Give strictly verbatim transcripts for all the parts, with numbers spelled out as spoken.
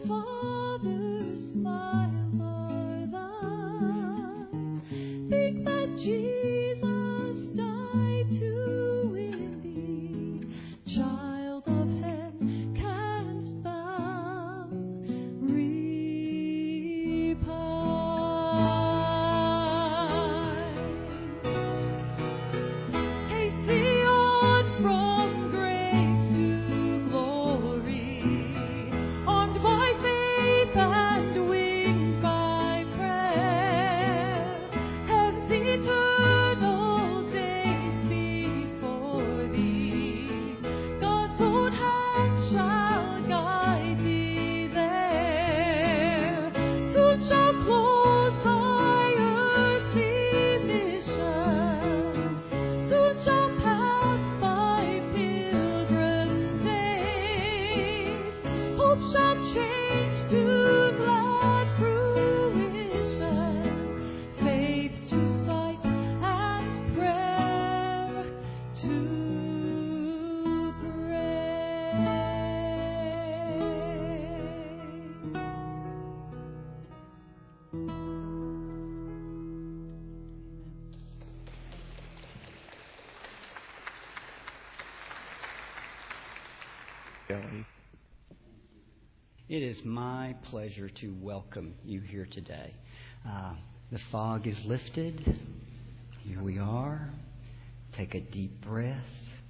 It is my pleasure to welcome you here today. Uh, the fog is lifted. Here we are. Take a deep breath.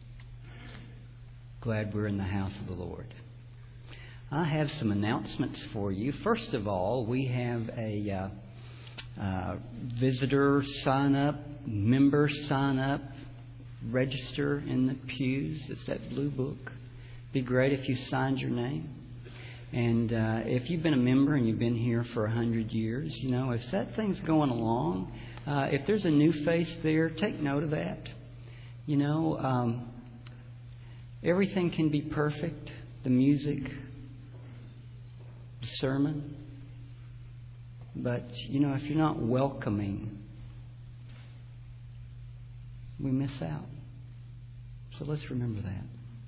Glad we're in the house of the Lord. I have some announcements for you. First of all, we have a uh, uh, visitor sign up, member sign up, register in the pews. It's that blue book. Be great if you signed your name. And uh, if you've been a member and you've been here for a hundred years, you know, if that thing's going along, uh, if there's a new face there, take note of that. You know, um, everything can be perfect. The music, the sermon. But, you know, if you're not welcoming, we miss out. So let's remember that.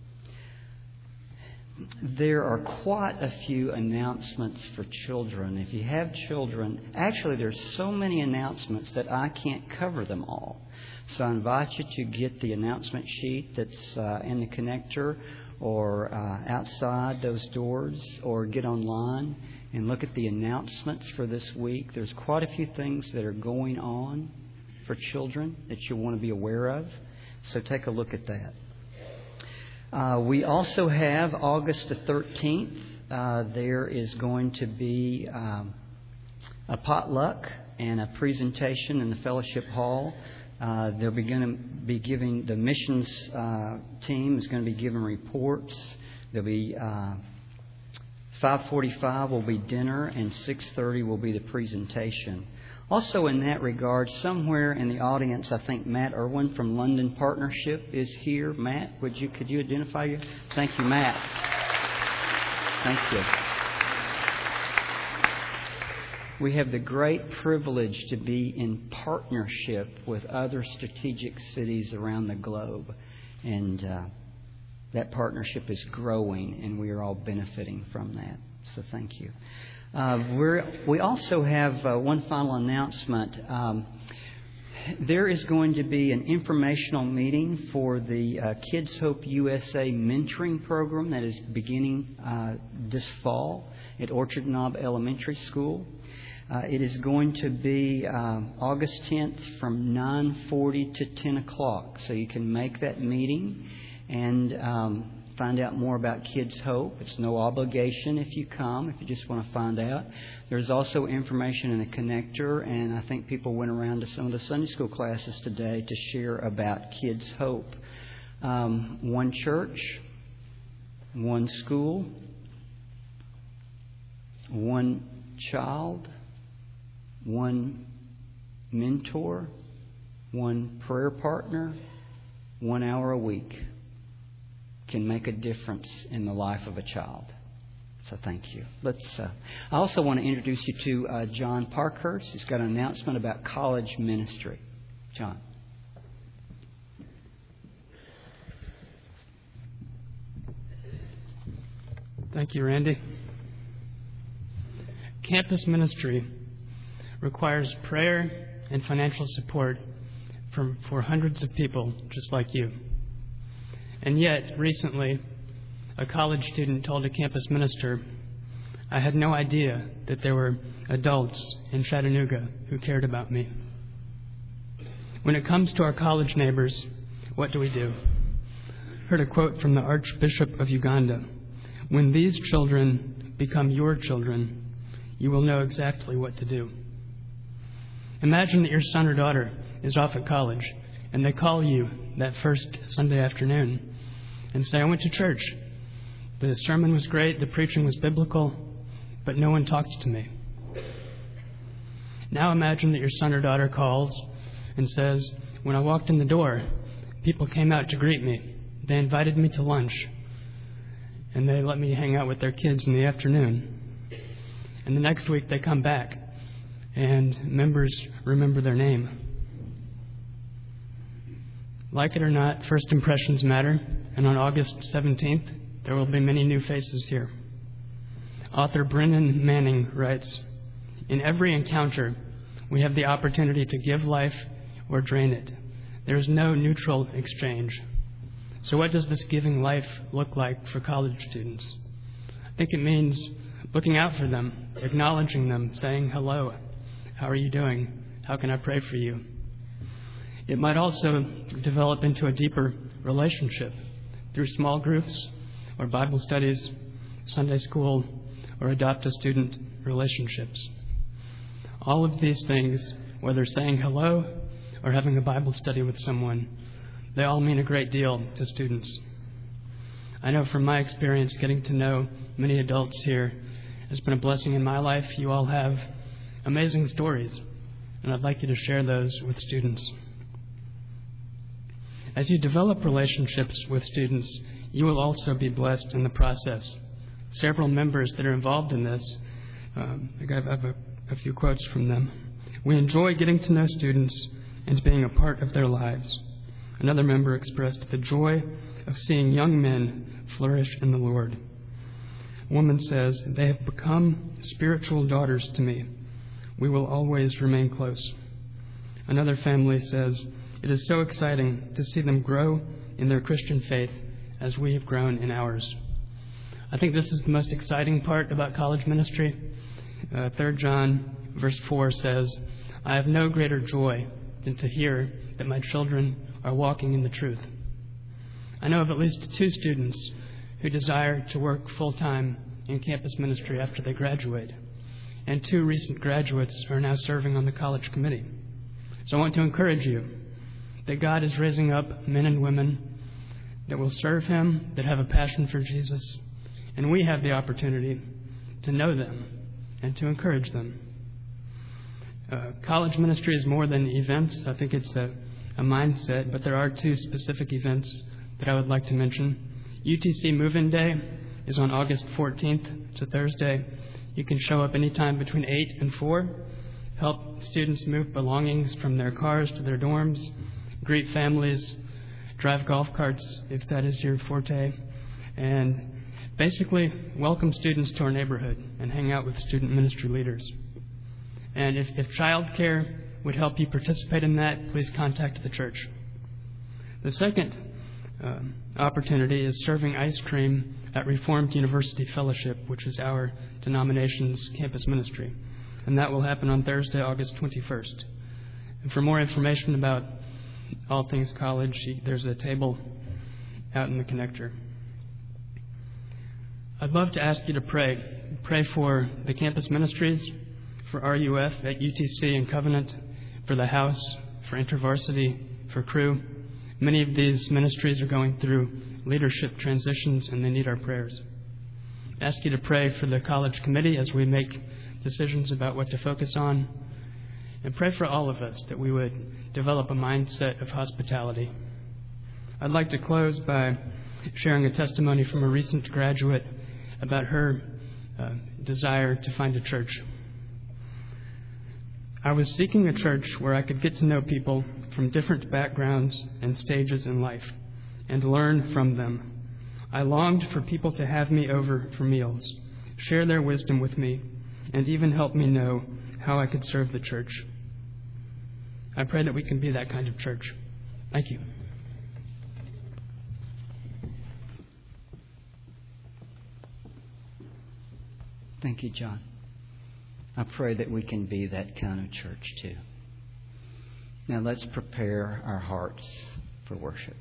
There are quite a few announcements for children. If you have children, actually there's so many announcements that I can't cover them all. So I invite you to get the announcement sheet that's uh, in the connector or uh, outside those doors, or get online and look at the announcements for this week. There's quite a few things that are going on for children that you want to be aware of. So take a look at that. Uh, we also have August the thirteenth. Uh, there is going to be um, a potluck and a presentation in the fellowship hall. Uh, they'll be going to be giving, the missions uh, team is going to be giving reports. There'll be uh, five forty-five will be dinner, and six thirty will be the presentation. Also in that regard, somewhere in the audience, I think Matt Irwin from London Partnership is here. Matt, would you could you identify you? Thank you, Matt. Thank you. We have the great privilege to be in partnership with other strategic cities around the globe. And uh, that partnership is growing, and we are all benefiting from that. So thank you. Uh, we're, we also have uh, one final announcement. Um, there is going to be an informational meeting for the uh, Kids Hope U S A mentoring program that is beginning uh, this fall at Orchard Knob Elementary School. Uh, it is going to be uh, August tenth from nine forty to ten o'clock. So you can make that meeting and um, find out more about Kids Hope. It's no obligation if you come, if you just want to find out. There's also information in the connector, and I think people went around to some of the Sunday school classes today to share about Kids Hope. Um, one church, one school, one child, one mentor, one prayer partner, one hour a week can make a difference in the life of a child. So thank you. Let's. Uh, I also want to introduce you to uh, John Parkhurst. He's got an announcement about college ministry. John. Thank you, Randy. campus ministry requires prayer and financial support from, for hundreds of people just like you. And yet, recently, a college student told a campus minister, "I had no idea that there were adults in Chattanooga who cared about me." When it comes to our college neighbors, what do we do? I heard a quote from the Archbishop of Uganda. "When these children become your children, you will know exactly what to do." Imagine that your son or daughter is off at college and they call you that first Sunday afternoon and say, "I went to church. The sermon was great, the preaching was biblical, but no one talked to me." Now imagine that your son or daughter calls and says, "When I walked in the door, people came out to greet me. They invited me to lunch, and they let me hang out with their kids in the afternoon." And the next week they come back, and members remember their name. Like it or not, first impressions matter, and on August seventeenth, there will be many new faces here. Author Brennan Manning writes, "In every encounter, we have the opportunity to give life or drain it. There is no neutral exchange." So what does this giving life look like for college students? I think it means looking out for them, acknowledging them, saying, "Hello, how are you doing? How can I pray for you?" It might also develop into a deeper relationship through small groups or Bible studies, Sunday school, or adopt-a-student relationships. All of these things, whether saying hello or having a Bible study with someone, they all mean a great deal to students. I know from my experience getting to know many adults here has been a blessing in my life. You all have amazing stories, and I'd like you to share those with students. As you develop relationships with students, you will also be blessed in the process. Several members that are involved in this, um, I have a, a few quotes from them. "We enjoy getting to know students and being a part of their lives." Another member expressed the joy of seeing young men flourish in the Lord. A woman says, "They have become spiritual daughters to me. We will always remain close." Another family says, "It is so exciting to see them grow in their Christian faith as we have grown in ours." I think this is the most exciting part about college ministry. Uh, Third John verse four says, "I have no greater joy than to hear that my children are walking in the truth." I know of at least two students who desire to work full-time in campus ministry after they graduate, and two recent graduates are now serving on the college committee. So I want to encourage you that God is raising up men and women that will serve Him, that have a passion for Jesus, and we have the opportunity to know them and to encourage them. Uh, college ministry is more than events. I think it's a, a mindset, but there are two specific events that I would like to mention. U T C Move-In Day is on August fourteenth. It's a Thursday. You can show up anytime between eight and four, help students move belongings from their cars to their dorms, greet families, drive golf carts if that is your forte, and basically welcome students to our neighborhood and hang out with student ministry leaders. And if, if childcare would help you participate in that, please contact the church. The second uh, opportunity is serving ice cream at Reformed University Fellowship, which is our denomination's campus ministry. And that will happen on Thursday, August twenty-first. And for more information about all things college, there's a table out in the connector. I'd love to ask you to pray. Pray for the campus ministries, for R U F at U T C and Covenant, for the house, for InterVarsity, for Crew. Many of these ministries are going through leadership transitions, and they need our prayers. I ask you to pray for the college committee as we make decisions about what to focus on, and pray for all of us that we would develop a mindset of hospitality. I'd like to close by sharing a testimony from a recent graduate about her uh, desire to find a church. "I was seeking a church where I could get to know people from different backgrounds and stages in life and learn from them. I longed for people to have me over for meals, share their wisdom with me, and even helped me know how I could serve the church. I pray that we can be that kind of church. Thank you. Thank you, John. I pray that we can be that kind of church too. Now let's prepare our hearts for worship.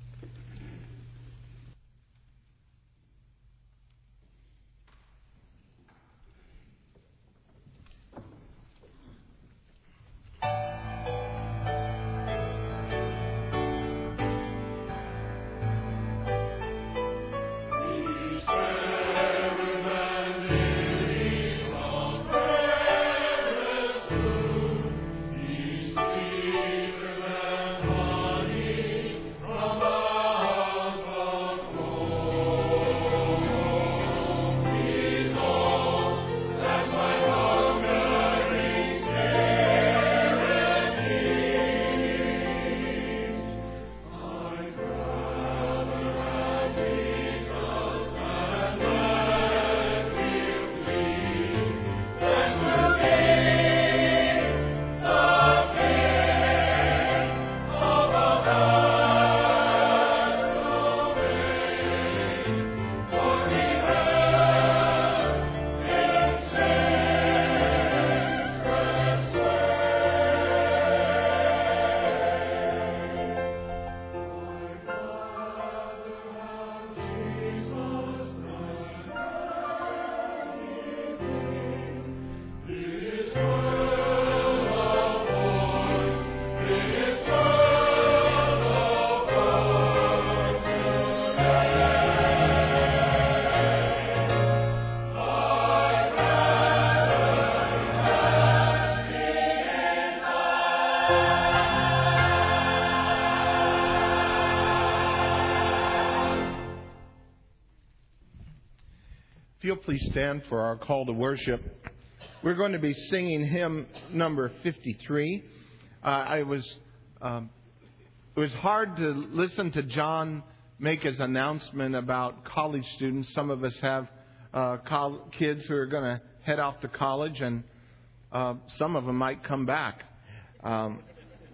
If you'll please stand for our call to worship. We're going to be singing hymn number fifty-three. Uh, I was, um, it was hard to listen to John make his announcement about college students. Some of us have uh, col- kids who are going to head off to college, and uh, some of them might come back. Um,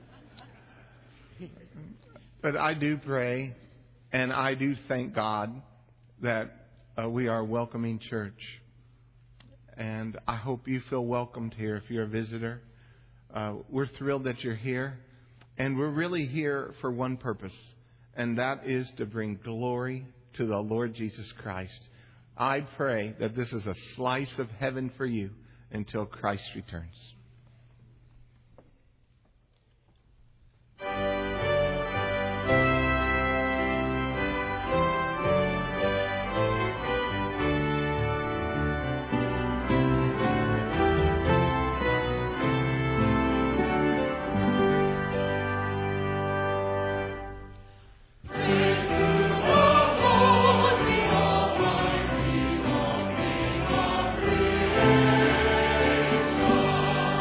but I do pray, and I do thank God that Uh, we are a welcoming church, and I hope you feel welcomed here if you're a visitor. Uh, we're thrilled that you're here, and we're really here for one purpose, and that is to bring glory to the Lord Jesus Christ. I pray that this is a slice of heaven for you until Christ returns. Praise God.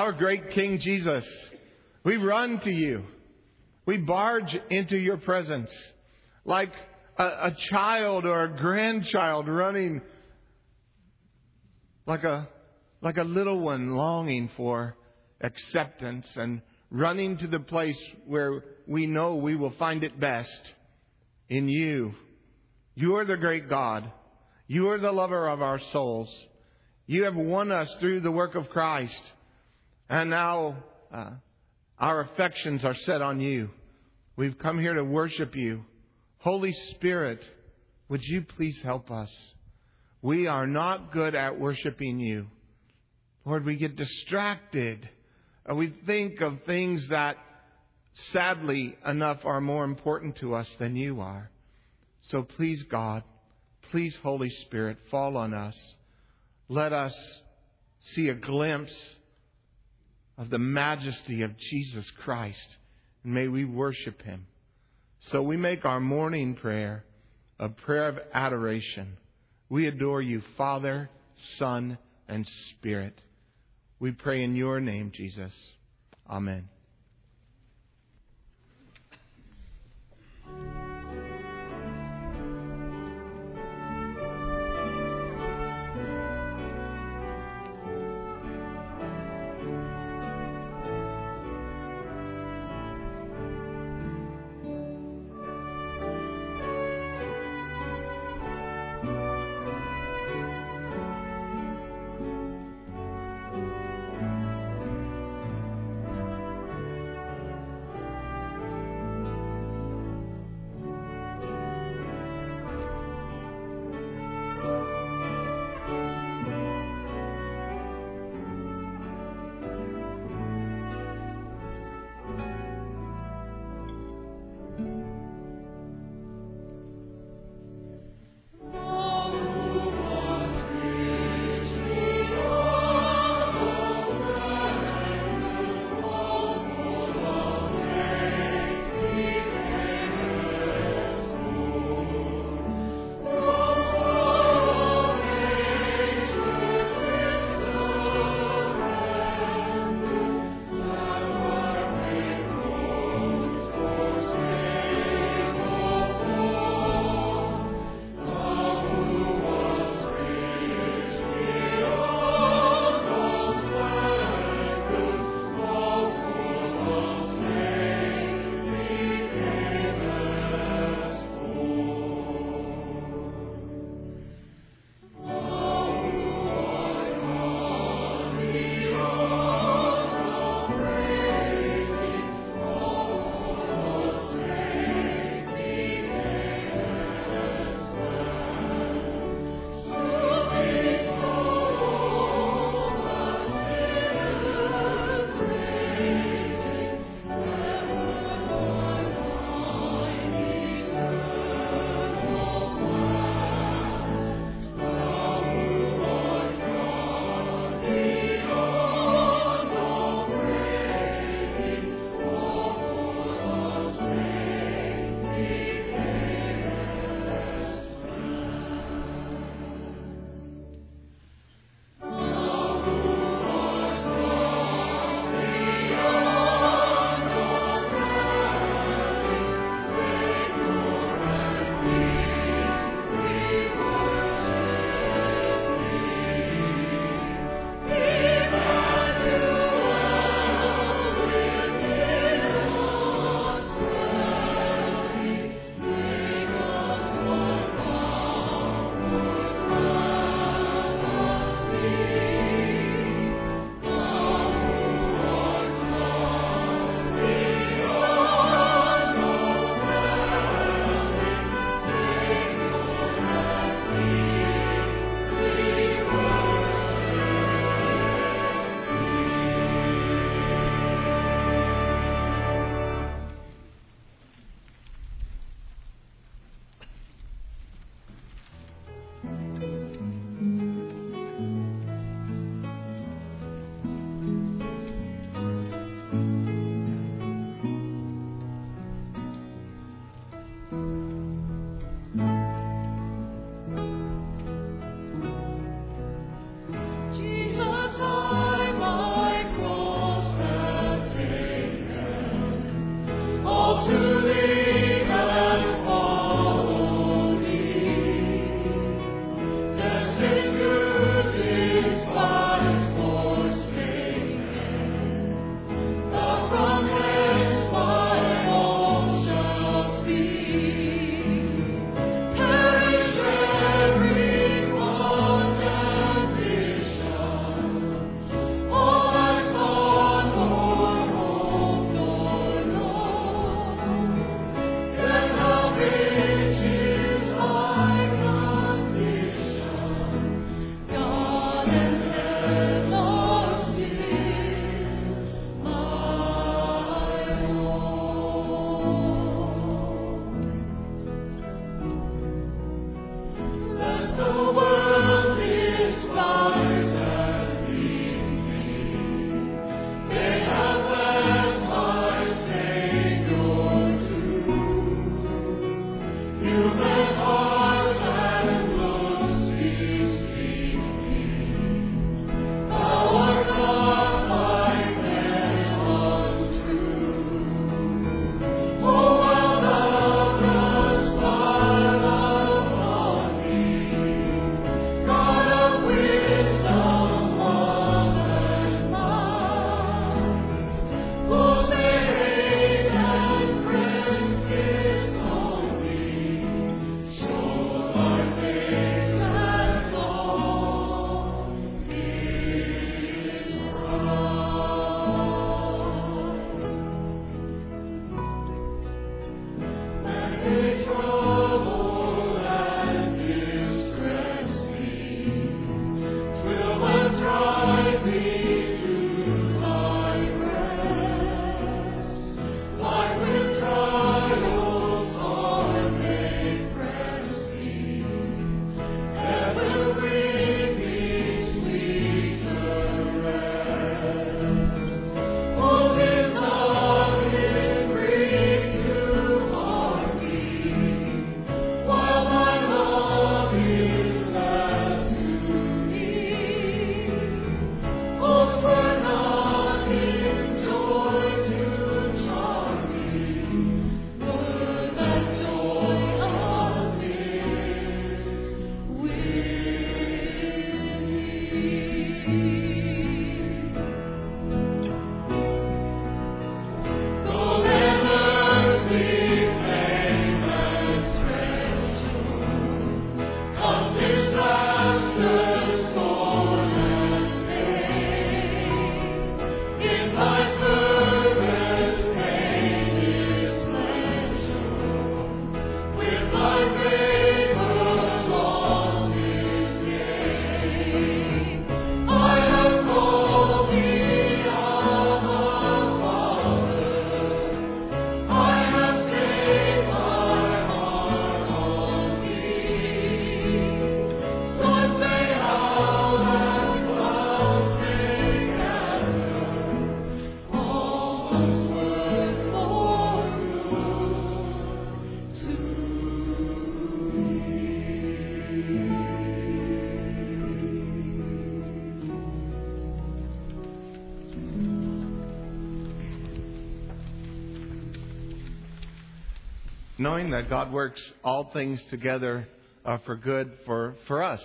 our great King Jesus, we run to you. We barge into your presence like a, a child or a grandchild running, like a, like a little one longing for acceptance and running to the place where we know we will find it best in you. You are the great God. You are the lover of our souls. You have won us through the work of Christ. And now uh, our affections are set on you. We've come here to worship you. Holy Spirit, would you please help us? We are not good at worshiping you. Lord, we get distracted. Uh, we think of things that, sadly enough, are more important to us than you are. So please, God, please, Holy Spirit, fall on us. Let us see a glimpse of the majesty of Jesus Christ. And may we worship Him. So we make our morning prayer a prayer of adoration. We adore you, Father, Son, and Spirit. We pray in your name, Jesus. Amen. Jesus, I, my cross. Knowing that God works all things together uh, for good for, for us,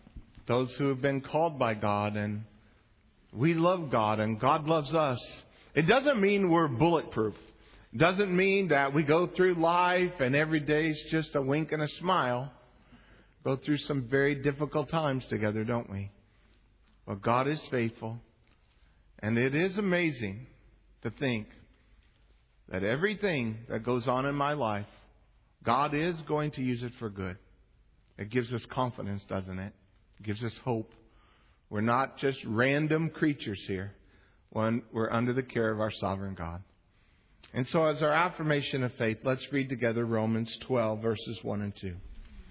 those who have been called by God, and we love God and God loves us. It doesn't mean we're bulletproof. It doesn't mean that we go through life and every day's just a wink and a smile. Go through some very difficult times together, don't we? But God is faithful. And it is amazing to think that everything that goes on in my life, God is going to use it for good. It gives us confidence, doesn't it? It gives us hope. We're not just random creatures here. When we're under the care of our sovereign God. And so as our affirmation of faith, let's read together Romans twelve, verses one and two.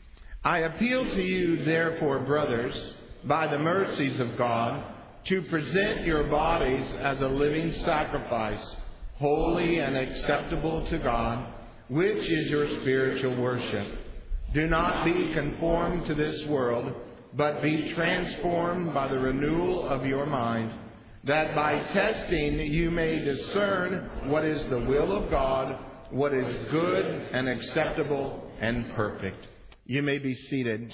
I appeal to you, therefore, brothers, by the mercies of God, to present your bodies as a living sacrifice, holy and acceptable to God, which is your spiritual worship. Do not be conformed to this world, but be transformed by the renewal of your mind, that by testing you may discern what is the will of God, what is good and acceptable and perfect. You may be seated.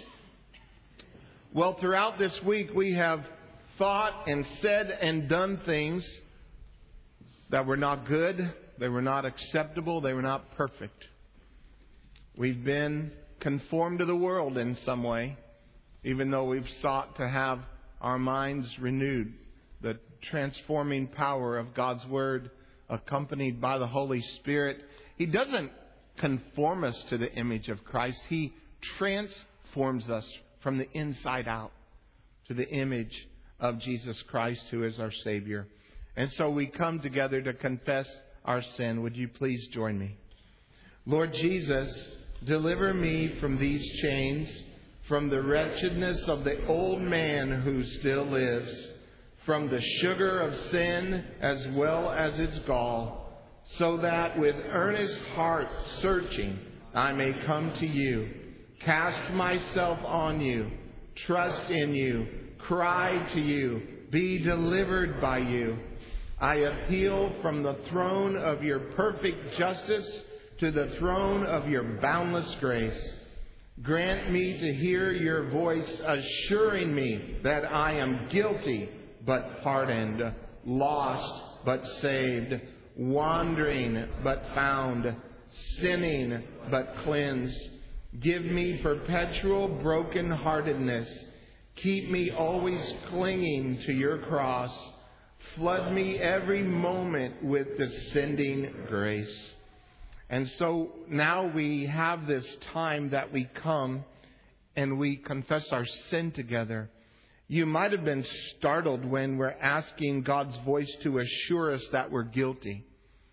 Well, throughout this week we have thought and said and done things that were not good, they were not acceptable, they were not perfect. We've been conformed to the world in some way, even though we've sought to have our minds renewed. The transforming power of God's Word, accompanied by the Holy Spirit. He doesn't conform us to the image of Christ. He transforms us from the inside out to the image of Jesus Christ, who is our Savior. And so we come together to confess our sin. Would you please join me? Lord Jesus, deliver me from these chains, from the wretchedness of the old man who still lives, from the sugar of sin as well as its gall, so that with earnest heart searching I may come to you, cast myself on you, trust in you, cry to you, be delivered by you. I appeal from the throne of your perfect justice to the throne of your boundless grace. Grant me to hear your voice assuring me that I am guilty but pardoned, lost but saved, wandering but found, sinning but cleansed. Give me perpetual brokenheartedness. Keep me always clinging to your cross. Flood me every moment with descending grace. And so now we have this time that we come and we confess our sin together. You might have been startled when we're asking God's voice to assure us that we're guilty,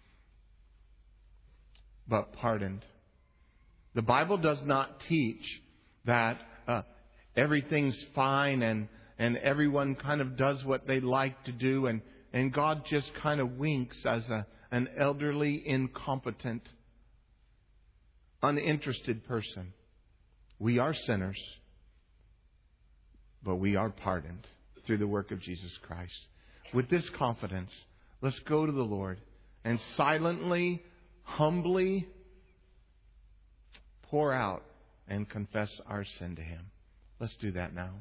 but pardoned. The Bible does not teach that uh, everything's fine and, and everyone kind of does what they like to do, and, and God just kind of winks as a, an elderly, incompetent, uninterested person. We are sinners, but we are pardoned through the work of Jesus Christ. With this confidence, let's go to the Lord and silently, humbly pour out and confess our sin to Him. Let's do that now.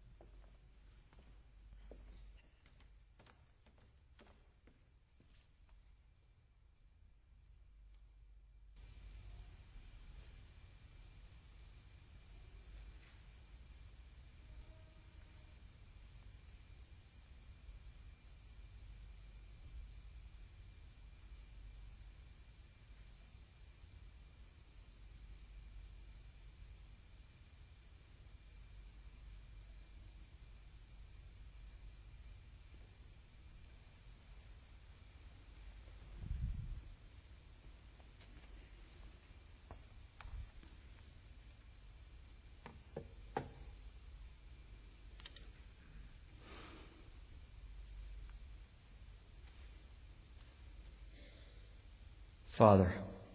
Father,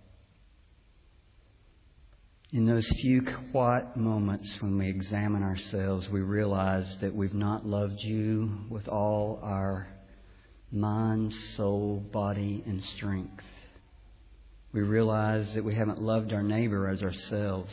in those few quiet moments when we examine ourselves, we realize that we've not loved You with all our mind, soul, body, and strength. We realize that we haven't loved our neighbor as ourselves.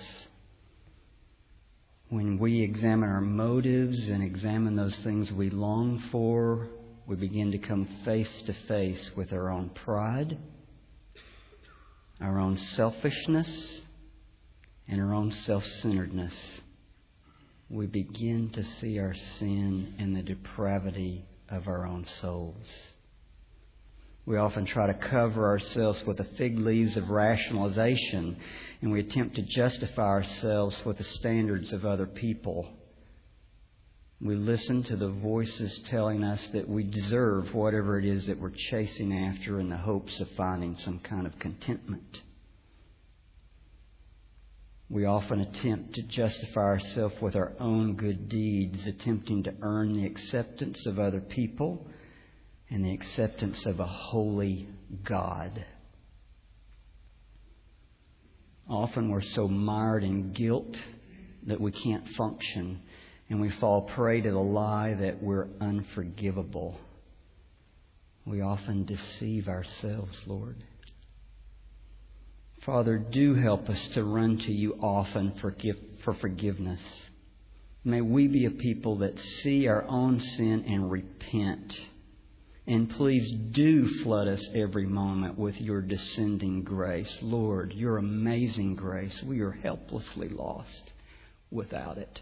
When we examine our motives and examine those things we long for, we begin to come face to face with our own pride, our own selfishness, and our own self-centeredness. We begin to see our sin and the depravity of our own souls. We often try to cover ourselves with the fig leaves of rationalization, and we attempt to justify ourselves with the standards of other people. We listen to the voices telling us that we deserve whatever it is that we're chasing after in the hopes of finding some kind of contentment. We often attempt to justify ourselves with our own good deeds, attempting to earn the acceptance of other people and the acceptance of a holy God. Often we're so mired in guilt that we can't function, and we fall prey to the lie that we're unforgivable. We often deceive ourselves, Lord. Father, do help us to run to You often for, for forgiveness. May we be a people that see our own sin and repent. And please do flood us every moment with Your descending grace. Lord, Your amazing grace. We are helplessly lost without it.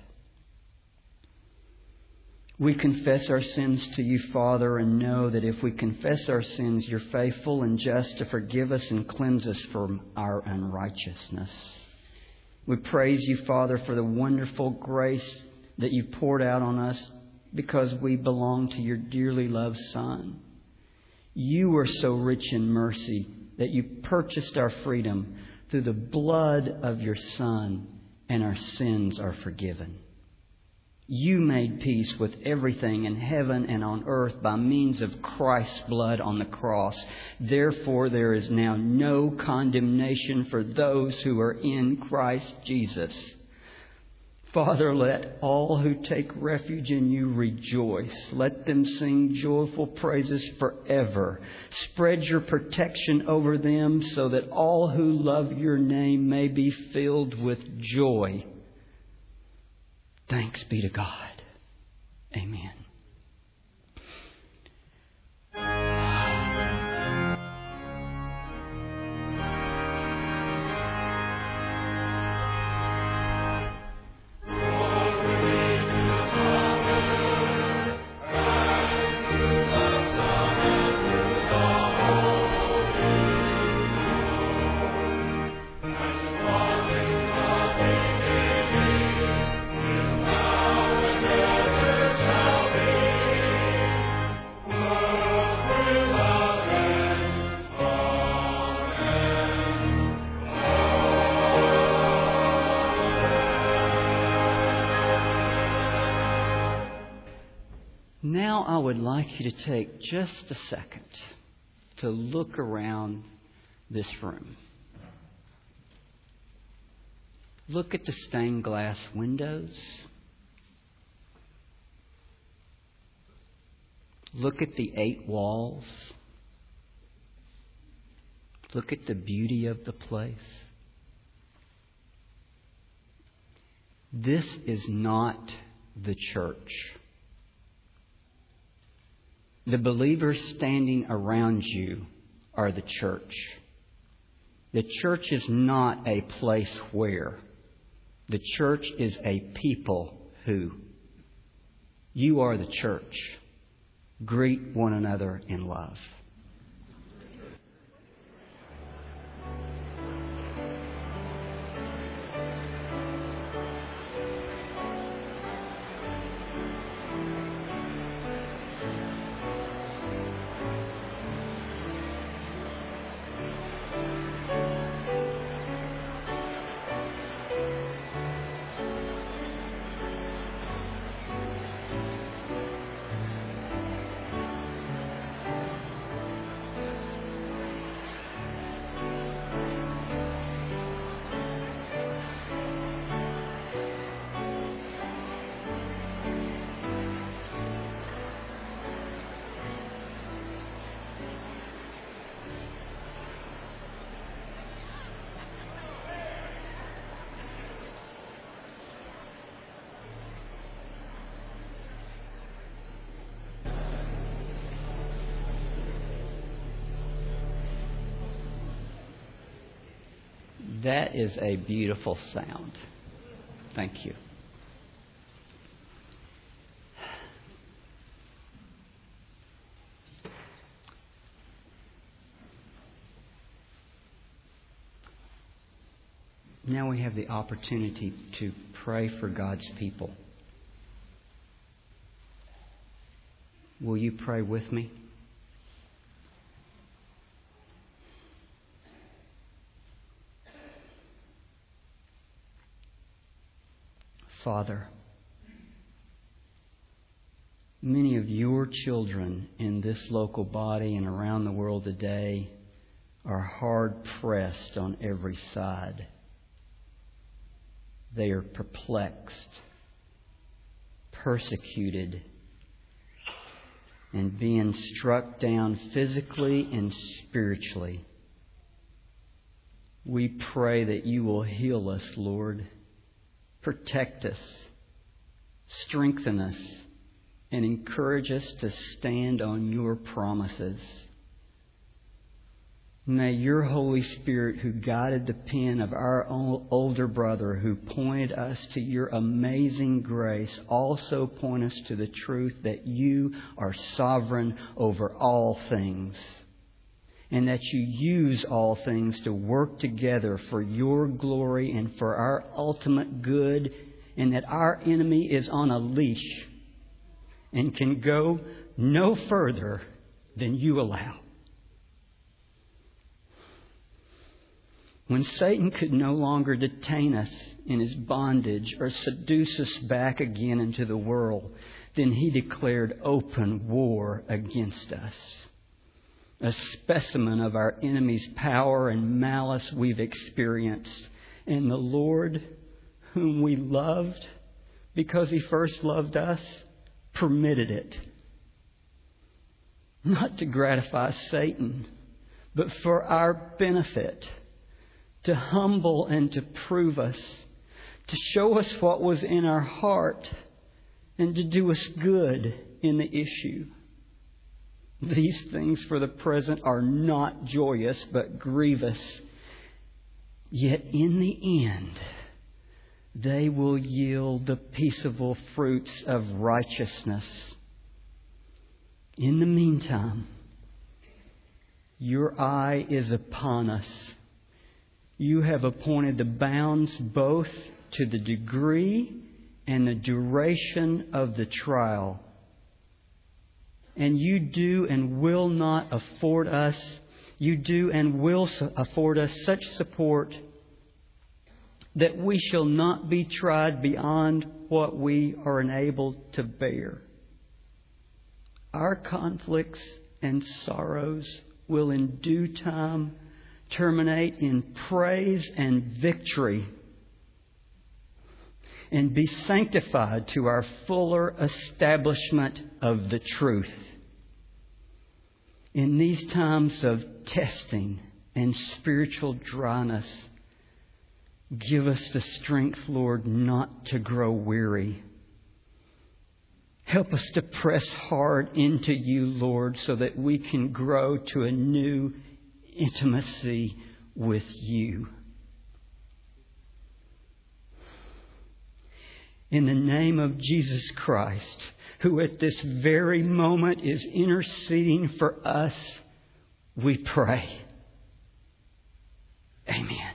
We confess our sins to You, Father, and know that if we confess our sins, You're faithful and just to forgive us and cleanse us from our unrighteousness. We praise You, Father, for the wonderful grace that You've poured out on us because we belong to Your dearly loved Son. You are so rich in mercy that You purchased our freedom through the blood of Your Son, and our sins are forgiven. You made peace with everything in heaven and on earth by means of Christ's blood on the cross. Therefore, there is now no condemnation for those who are in Christ Jesus. Father, let all who take refuge in You rejoice. Let them sing joyful praises forever. Spread Your protection over them so that all who love Your name may be filled with joy. Thanks be to God. Amen. Now I would like you to take just a second to look around this room. Look at the stained glass windows. Look at the eight walls. Look at the beauty of the place. This is not the church. The believers standing around you are the church. The church is not a place where. The church is a people who. You are the church. Greet one another in love. That is a beautiful sound. Thank you. Now we have the opportunity to pray for God's people. Will you pray with me? Father, many of your children in this local body and around the world today are hard pressed on every side. They are perplexed, persecuted, and being struck down physically and spiritually. We pray that you will heal us, Lord. Protect us, strengthen us, and encourage us to stand on your promises. May your Holy Spirit, who guided the pen of our older brother, who pointed us to your amazing grace, also point us to the truth that you are sovereign over all things, and that you use all things to work together for your glory and for our ultimate good, and that our enemy is on a leash and can go no further than you allow. When Satan could no longer detain us in his bondage or seduce us back again into the world, then he declared open war against us. A specimen of our enemy's power and malice we've experienced. And the Lord, whom we loved because he first loved us, permitted it. Not to gratify Satan, but for our benefit. To humble and to prove us. To show us what was in our heart. And to do us good in the issue. These things for the present are not joyous, but grievous. Yet in the end, they will yield the peaceable fruits of righteousness. In the meantime, your eye is upon us. You have appointed the bounds both to the degree and the duration of the trial. And you do and will not afford us, you do and will afford us such support that we shall not be tried beyond what we are enabled to bear. our conflicts and sorrows will in due time terminate in praise and victory and be sanctified to our fuller establishment of the truth. In these times of testing and spiritual dryness, give us the strength, Lord, not to grow weary. Help us to press hard into You, Lord, so that we can grow to a new intimacy with You. In the name of Jesus Christ, who at this very moment is interceding for us, we pray. Amen.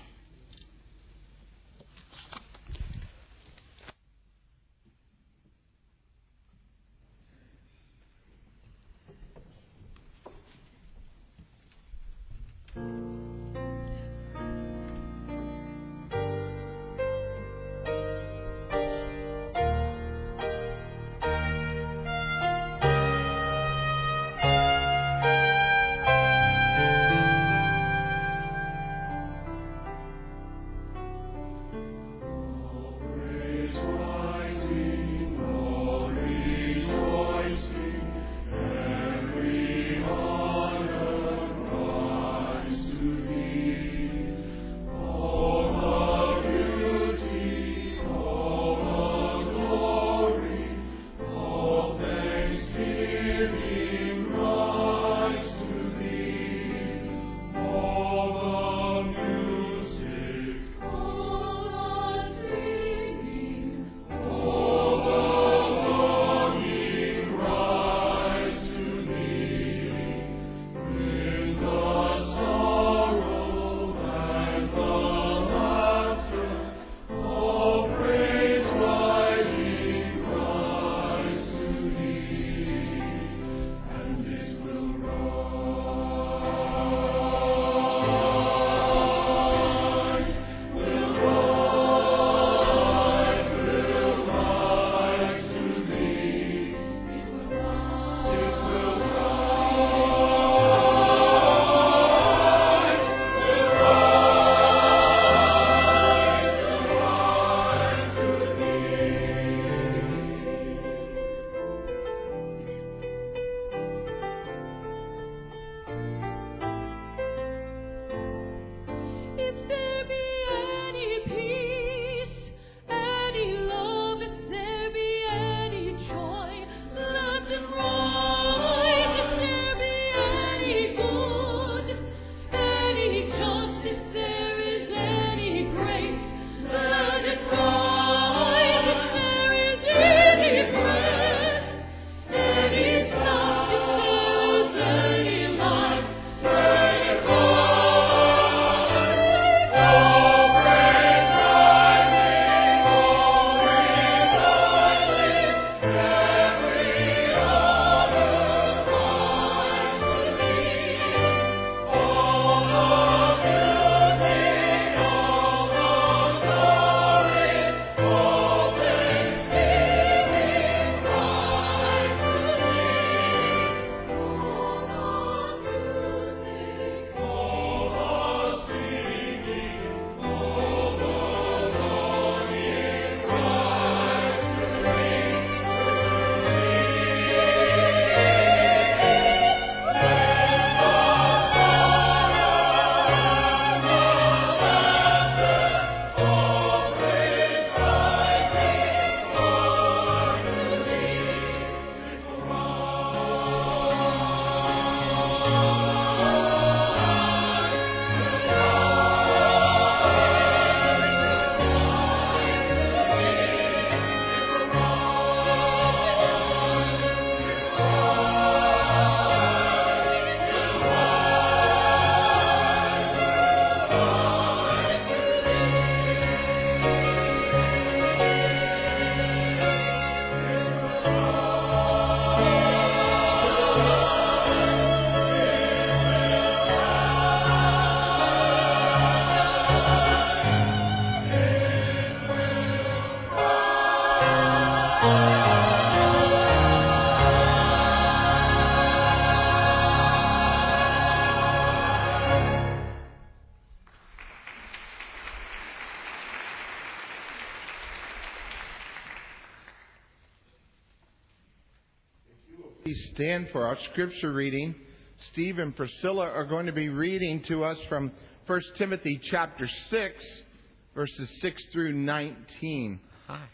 Please stand for our scripture reading. Steve and Priscilla are going to be reading to us from First Timothy chapter six, verses six through nineteen. Hi.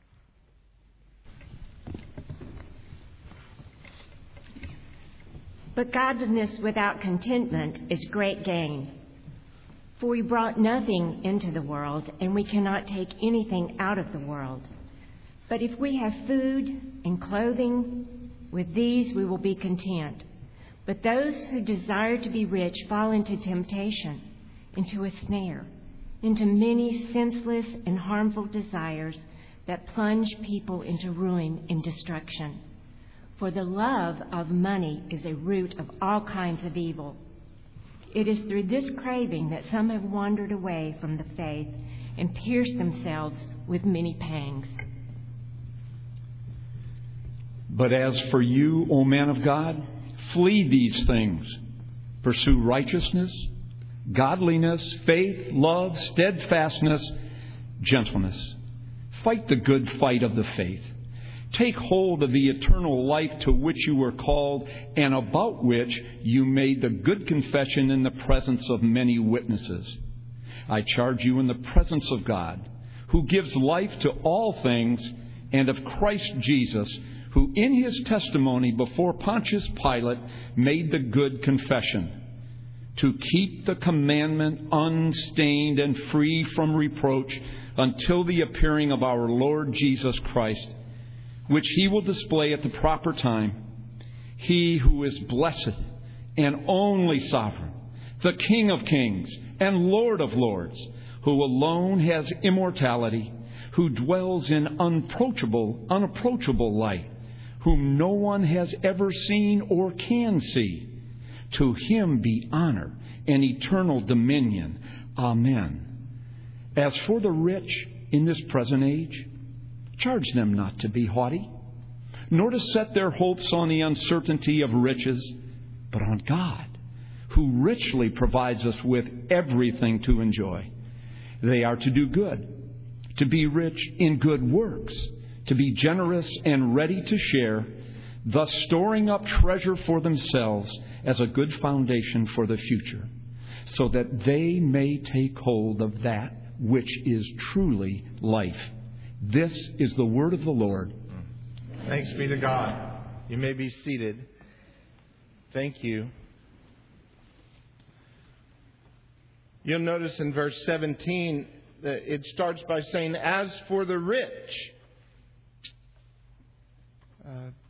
But godliness without contentment is great gain. For we brought nothing into the world, and we cannot take anything out of the world. But if we have food and clothing, with these we will be content. But those who desire to be rich fall into temptation, into a snare, into many senseless and harmful desires that plunge people into ruin and destruction. For the love of money is a root of all kinds of evil. It is through this craving that some have wandered away from the faith and pierced themselves with many pangs. But as for you, O man of God, flee these things. Pursue righteousness, godliness, faith, love, steadfastness, gentleness. Fight the good fight of the faith. Take hold of the eternal life to which you were called and about which you made the good confession in the presence of many witnesses. I charge you in the presence of God, who gives life to all things, and of Christ Jesus, who in his testimony before Pontius Pilate made the good confession, to keep the commandment unstained and free from reproach until the appearing of our Lord Jesus Christ, which he will display at the proper time. He who is blessed and only sovereign, the King of kings and Lord of lords, who alone has immortality, who dwells in unapproachable, unapproachable light, whom no one has ever seen or can see. To him be honor and eternal dominion. Amen. As for the rich in this present age, charge them not to be haughty, nor to set their hopes on the uncertainty of riches, but on God, who richly provides us with everything to enjoy. They are to do good, to be rich in good works, to be generous and ready to share, thus storing up treasure for themselves as a good foundation for the future, so that they may take hold of that which is truly life. This is the word of the Lord. Thanks be to God. You may be seated. Thank you. You'll notice in verse seventeen that it starts by saying, as for the rich. Uh,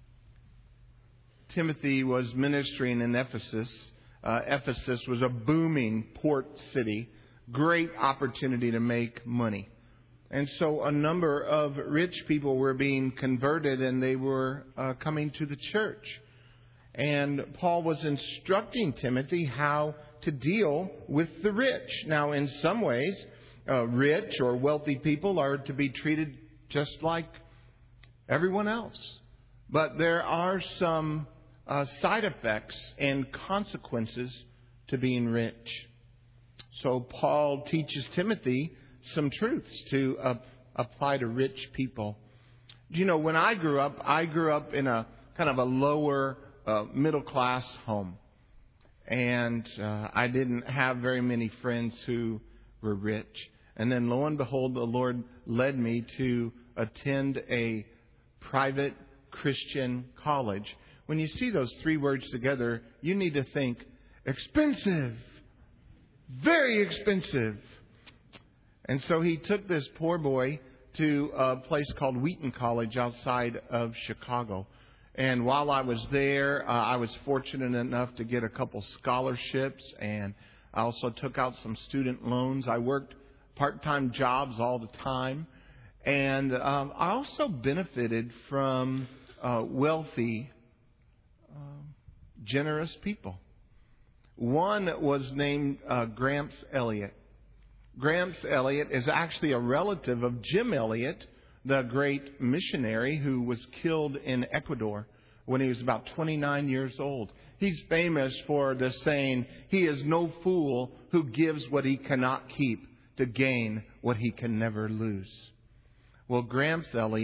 Timothy was ministering in Ephesus. Uh, Ephesus was a booming port city. Great opportunity to make money. And so a number of rich people were being converted, and they were uh, coming to the church. And Paul was instructing Timothy how to deal with the rich. Now, in some ways, uh, rich or wealthy people are to be treated just like everyone else. But there are some uh, side effects and consequences to being rich. So Paul teaches Timothy some truths to uh, apply to rich people. You know, when I grew up, I grew up in a kind of a lower uh, middle class home. And uh, I didn't have very many friends who were rich. And then lo and behold, the Lord led me to attend a private Christian college. When you see those three words together, you need to think expensive, very expensive. And so he took this poor boy to a place called Wheaton College outside of Chicago. And while I was there, uh, I was fortunate enough to get a couple scholarships, and I also took out some student loans. I worked part-time jobs all the time. And um, I also benefited from uh, wealthy, uh, generous people. One was named uh, Gramps Elliott. Gramps Elliott is actually a relative of Jim Elliott, the great missionary who was killed in Ecuador when he was about twenty-nine years old. He's famous for the saying, "He is no fool who gives what he cannot keep to gain what he can never lose." Well, Gramps Elliott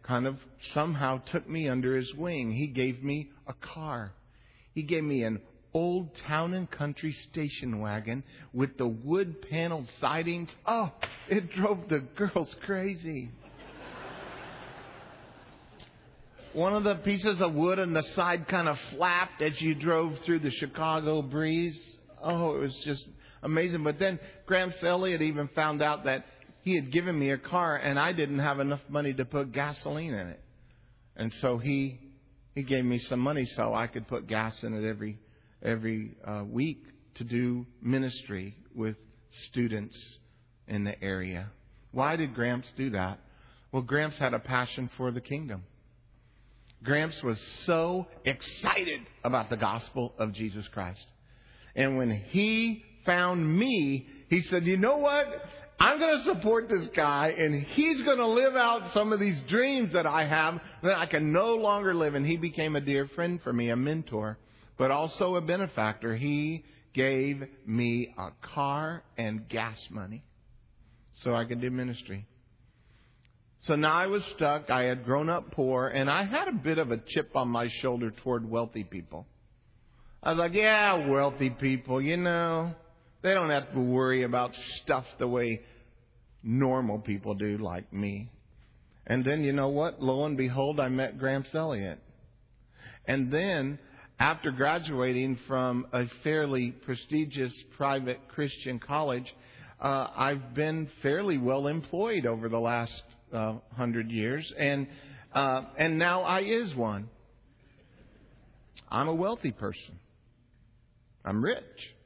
kind of somehow took me under his wing. He gave me a car. He gave me an old Town and Country station wagon with the wood paneled sidings. Oh, it drove the girls crazy. One of the pieces of wood on the side kind of flapped as you drove through the Chicago breeze. Oh, it was just amazing. But then Gramps Elliott even found out that he had given me a car and I didn't have enough money to put gasoline in it. And so he he gave me some money so I could put gas in it every every uh, week to do ministry with students in the area. Why did Gramps do that? Well, Gramps had a passion for the kingdom. Gramps was so excited about the gospel of Jesus Christ. And when he found me, he said, you know what? I'm going to support this guy, and he's going to live out some of these dreams that I have that I can no longer live. And he became a dear friend for me, a mentor, but also a benefactor. He gave me a car and gas money so I could do ministry. So now I was stuck. I had grown up poor, and I had a bit of a chip on my shoulder toward wealthy people. I was like, yeah, wealthy people, you know, they don't have to worry about stuff the way normal people do, like me. And then, you know what? Lo and behold, I met Gramps Elliott. And then, after graduating from a fairly prestigious private Christian college, uh, I've been fairly well employed over the last uh, hundred years. And, uh, and now I is one. I'm a wealthy person. I'm rich.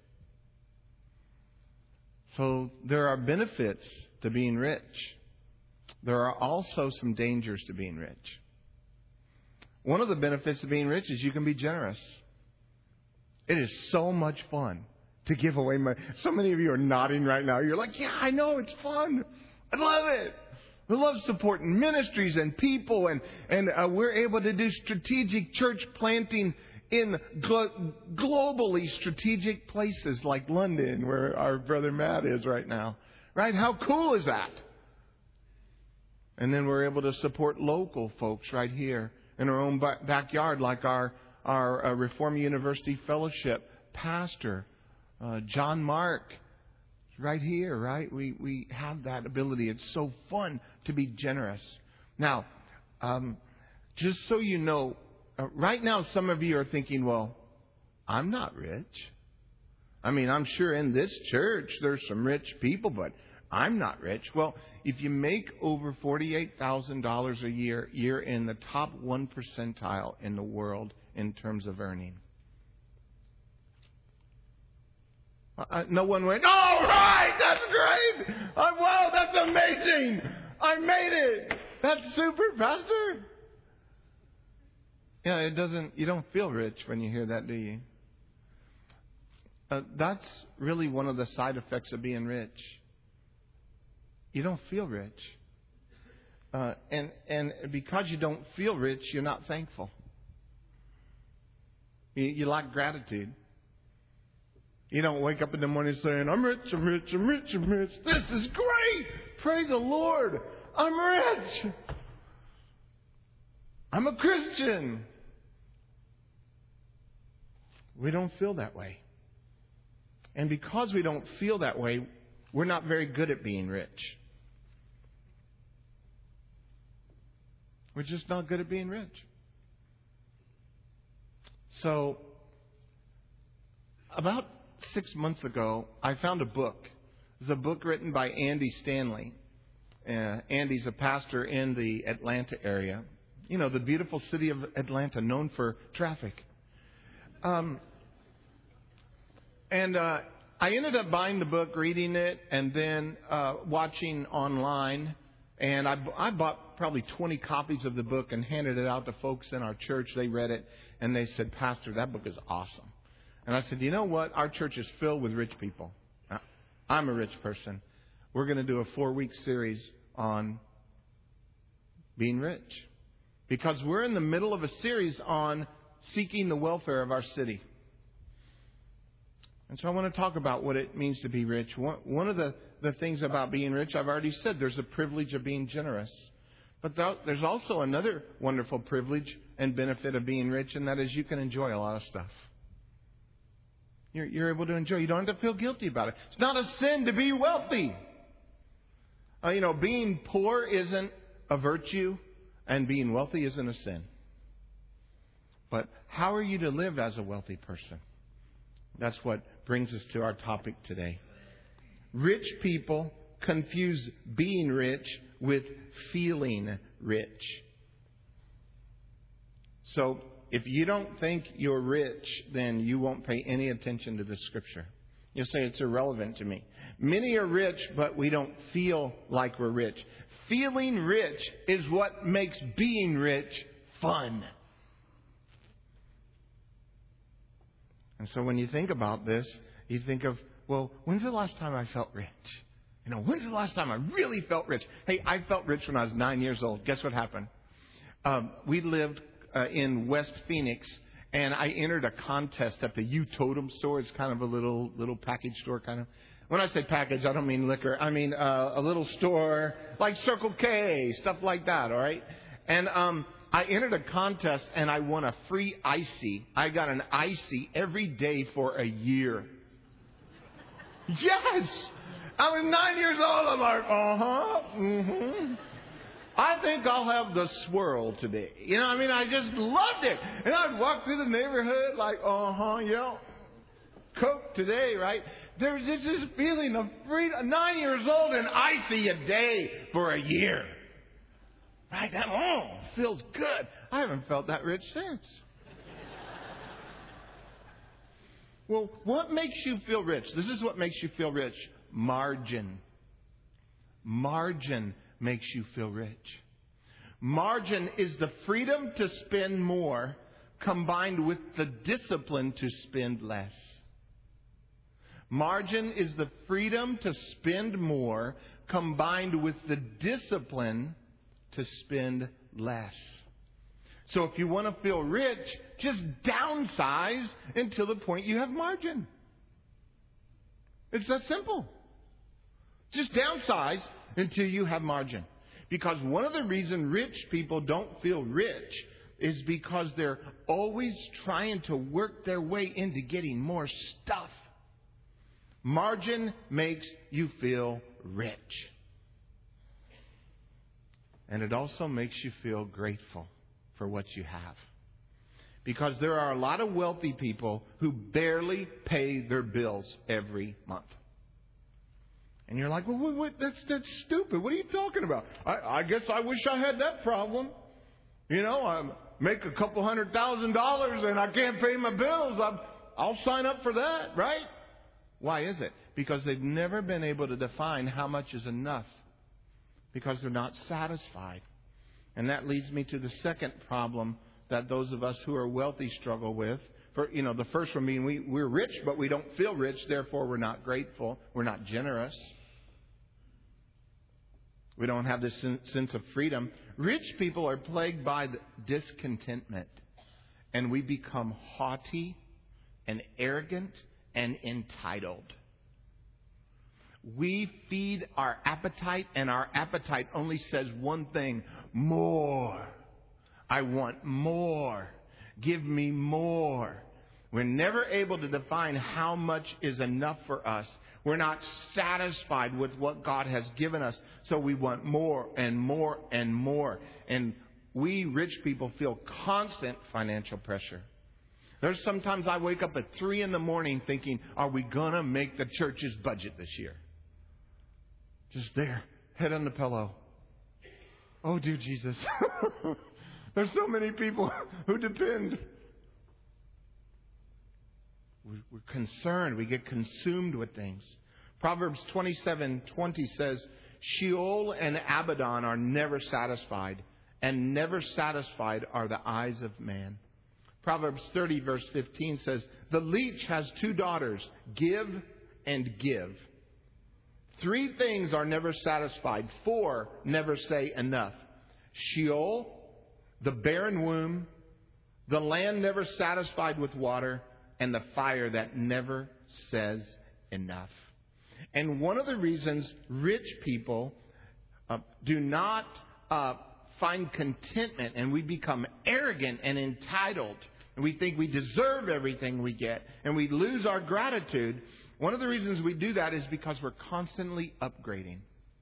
So there are benefits to being rich. There are also some dangers to being rich. One of the benefits of being rich is you can be generous. It is so much fun to give away money. So many of you are nodding right now. You're like, yeah, I know, it's fun. I love it. I love supporting ministries and people. And, and uh, we're able to do strategic church planting in glo- globally strategic places like London, where our brother Matt is right now. Right? How cool is that? And then we're able to support local folks right here in our own ba- backyard, like our, our uh, Reform University Fellowship pastor, uh, John Mark. Right here, right? We, we have that ability. It's so fun to be generous. Now, um, just so you know, Uh, right now, some of you are thinking, well, I'm not rich. I mean, I'm sure in this church there's some rich people, but I'm not rich. Well, if you make over forty-eight thousand dollars a year, you're in the top one percentile in the world in terms of earning. Uh, no one went, all right, that's great. Oh, wow, that's amazing. I made it. That's super, Pastor. Yeah, it doesn't. You don't feel rich when you hear that, do you? Uh, that's really one of the side effects of being rich. You don't feel rich, uh, and and because you don't feel rich, you're not thankful. You, you lack gratitude. You don't wake up in the morning saying, "I'm rich, I'm rich, I'm rich, I'm rich. This is great. Praise the Lord. I'm rich. I'm a Christian." We don't feel that way. And because we don't feel that way, we're not very good at being rich. We're just not good at being rich. So, about six months ago, I found a book. It's a book written by Andy Stanley. Uh, Andy's a pastor in the Atlanta area. You know, the beautiful city of Atlanta, known for traffic. Um, and uh, I ended up buying the book, reading it, and then uh, watching online. And I, I bought probably twenty copies of the book and handed it out to folks in our church. They read it, and they said, "Pastor, that book is awesome." And I said, "You know what? Our church is filled with rich people. I'm a rich person. We're going to do a four-week series on being rich. Because we're in the middle of a series on seeking the welfare of our city. And so I want to talk about what it means to be rich. One, one of the, the things about being rich, I've already said, there's a privilege of being generous. But there's also another wonderful privilege and benefit of being rich, and that is you can enjoy a lot of stuff. You're, you're able to enjoy. You don't have to feel guilty about it. It's not a sin to be wealthy. Uh, you know, being poor isn't a virtue, and being wealthy isn't a sin. But how are you to live as a wealthy person? That's what brings us to our topic today. Rich people confuse being rich with feeling rich. So, if you don't think you're rich, then you won't pay any attention to the Scripture. You'll say it's irrelevant to me. Many are rich, but we don't feel like we're rich. Feeling rich is what makes being rich fun. And so when you think about this, you think of, well, when's the last time I felt rich? You know, when's the last time I really felt rich? Hey, I felt rich when I was nine years old. Guess what happened? Um, we lived uh, in West Phoenix, and I entered a contest at the U-Totem store. It's kind of a little little package store, kind of. When I say package, I don't mean liquor. I mean uh, a little store like Circle K, stuff like that, all right? And um, I entered a contest, and I won a free icy. I got an icy every day for a year. Yes! I was nine years old. I'm like, uh-huh, mm-hmm. I think I'll have the swirl today. You know, I mean, I just loved it. And I'd walk through the neighborhood like, uh-huh, yeah, Coke today, right? There's just this feeling of freedom. Nine years old and icy a day for a year. Right? That, oh, feels good. I haven't felt that rich since. Well, what makes you feel rich? This is what makes you feel rich. Margin. Margin makes you feel rich. Margin is the freedom to spend more combined with the discipline to spend less. Margin is the freedom to spend more combined with the discipline to spend less. So if you want to feel rich, just downsize until the point you have margin. It's that simple. Just downsize until you have margin. Because one of the reasons rich people don't feel rich is because they're always trying to work their way into getting more stuff. Margin makes you feel rich. And it also makes you feel grateful for what you have. Because there are a lot of wealthy people who barely pay their bills every month. And you're like, well, what, what, that's, that's stupid. What are you talking about? I, I guess I wish I had that problem. You know, I make a couple hundred thousand dollars and I can't pay my bills. I'm, I'll sign up for that, right? Why is it? Because they've never been able to define how much is enough. Because they're not satisfied. And that leads me to the second problem that those of us who are wealthy struggle with. For, you know, the first one being we, we're rich, but we don't feel rich. Therefore, we're not grateful. We're not generous. We don't have this sense of freedom. Rich people are plagued by discontentment. And we become haughty and arrogant and entitled. We feed our appetite, and our appetite only says one thing: more. I want more. Give me more. We're never able to define how much is enough for us. We're not satisfied with what God has given us. So we want more and more and more. And we rich people feel constant financial pressure. There's sometimes I wake up at three in the morning thinking, are we going to make the church's budget this year? Just there, head on the pillow. Oh, dear Jesus. There's so many people who depend. We're concerned. We get consumed with things. Proverbs twenty-seven twenty says, Sheol and Abaddon are never satisfied, and never satisfied are the eyes of man. Proverbs thirty verse fifteen says, the leech has two daughters, give and give. Three things are never satisfied. Four never say enough. Sheol, the barren womb, the land never satisfied with water, and the fire that never says enough. And one of the reasons rich people uh, do not uh, find contentment and we become arrogant and entitled, and we think we deserve everything we get, and we lose our gratitude, one of the reasons we do that is because we're constantly upgrading.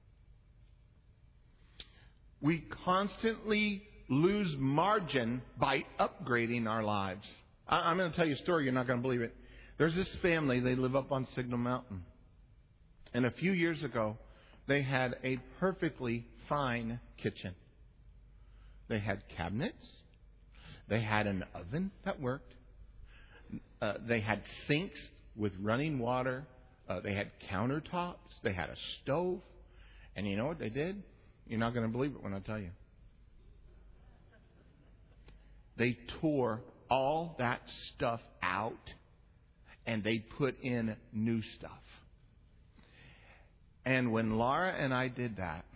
We constantly lose margin by upgrading our lives. I'm going to tell you a story. You're not going to believe it. There's this family. They live up on Signal Mountain. And a few years ago, they had a perfectly fine kitchen. They had cabinets. They had an oven that worked. Uh, they had sinks with running water. Uh, they had countertops. They had a stove. And you know what they did? You're not going to believe it when I tell you. They tore all that stuff out and they put in new stuff. And when Laura and I did that,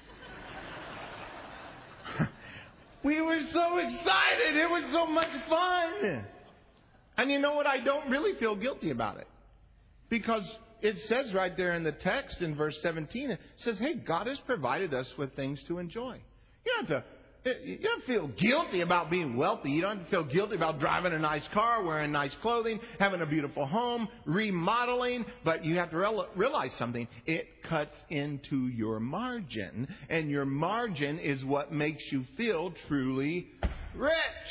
we were so excited. It was so much fun. And you know what? I don't really feel guilty about it. Because it says right there in the text in verse seventeen, it says, hey, God has provided us with things to enjoy. You don't have to, you don't feel guilty about being wealthy. You don't have to feel guilty about driving a nice car, wearing nice clothing, having a beautiful home, remodeling. But you have to realize something. It cuts into your margin. And your margin is what makes you feel truly rich.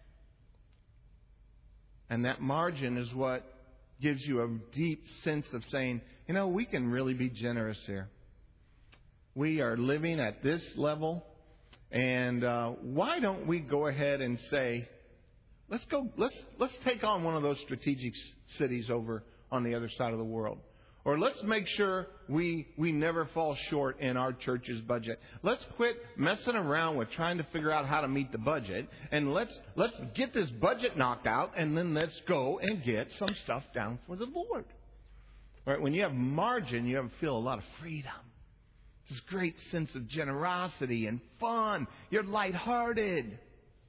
And that margin is what gives you a deep sense of saying, you know, we can really be generous here. We are living at this level. And uh, why don't we go ahead and say, let's go, let's let's take on one of those strategic cities over on the other side of the world. Or let's make sure we we never fall short in our church's budget. Let's quit messing around with trying to figure out how to meet the budget. And let's let's get this budget knocked out, and then let's go and get some stuff down for the Lord. All right, when you have margin, you have feel a lot of freedom. This great sense of generosity and fun. You're lighthearted.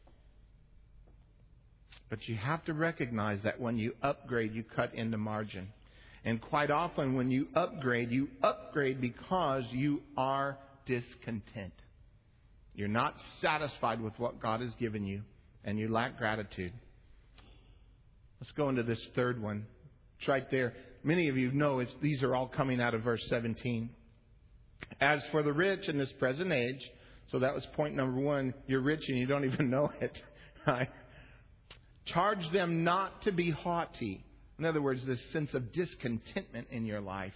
But you have to recognize that when you upgrade, you cut into margin. And quite often when you upgrade, you upgrade because you are discontent. You're not satisfied with what God has given you, and you lack gratitude. Let's go into this third one. It's right there. Many of you know it's, these are all coming out of verse seventeen. As for the rich in this present age, so that was point number one, you're rich and you don't even know it, right? Charge them not to be haughty. In other words, this sense of discontentment in your life.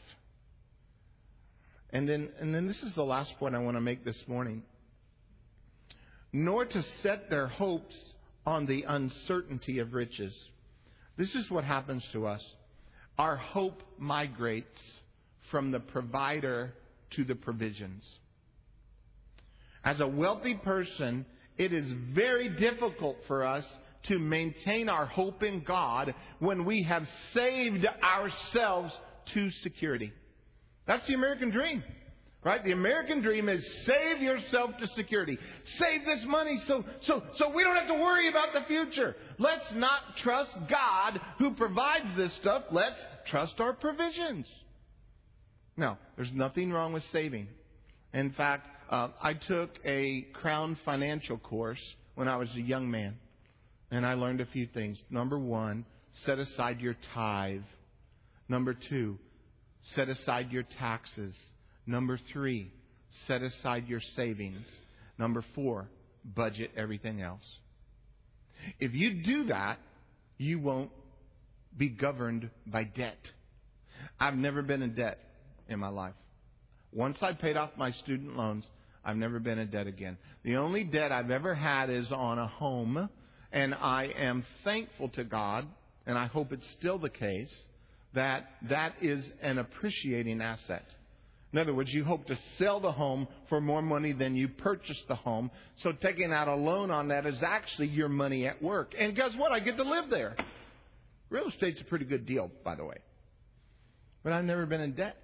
And then, and then this is the last point I want to make this morning. Nor to set their hopes on the uncertainty of riches. This is what happens to us. Our hope migrates from the provider to the provisions. As a wealthy person, it is very difficult for us to maintain our hope in God when we have saved ourselves to security. That's the American dream, right? The American dream is save yourself to security. Save this money so, so, so we don't have to worry about the future. Let's not trust God who provides this stuff. Let's trust our provisions. No, there's nothing wrong with saving. In fact, uh, I took a Crown Financial course when I was a young man. And I learned a few things. Number one, set aside your tithe. Number two, set aside your taxes. Number three, set aside your savings. Number four, budget everything else. If you do that, you won't be governed by debt. I've never been in debt in my life. Once I paid off my student loans, I've never been in debt again. The only debt I've ever had is on a home, and I am thankful to God, and I hope it's still the case, that that is an appreciating asset. In other words, you hope to sell the home for more money than you purchased the home. So taking out a loan on that is actually your money at work. And guess what? I get to live there. Real estate's a pretty good deal, by the way. But I've never been in debt.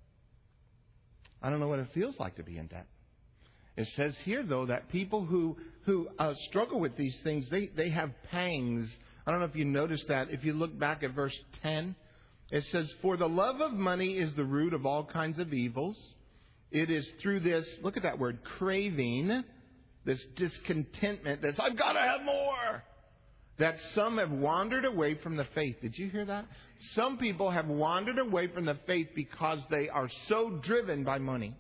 I don't know what it feels like to be in debt. It says here, though, that people who who uh, struggle with these things, they, they have pangs. I don't know if you noticed that. If you look back at verse ten, it says, for the love of money is the root of all kinds of evils. It is through this, look at that word, craving, this discontentment, this I've got to have more, that some have wandered away from the faith. Did you hear that? Some people have wandered away from the faith because they are so driven by money.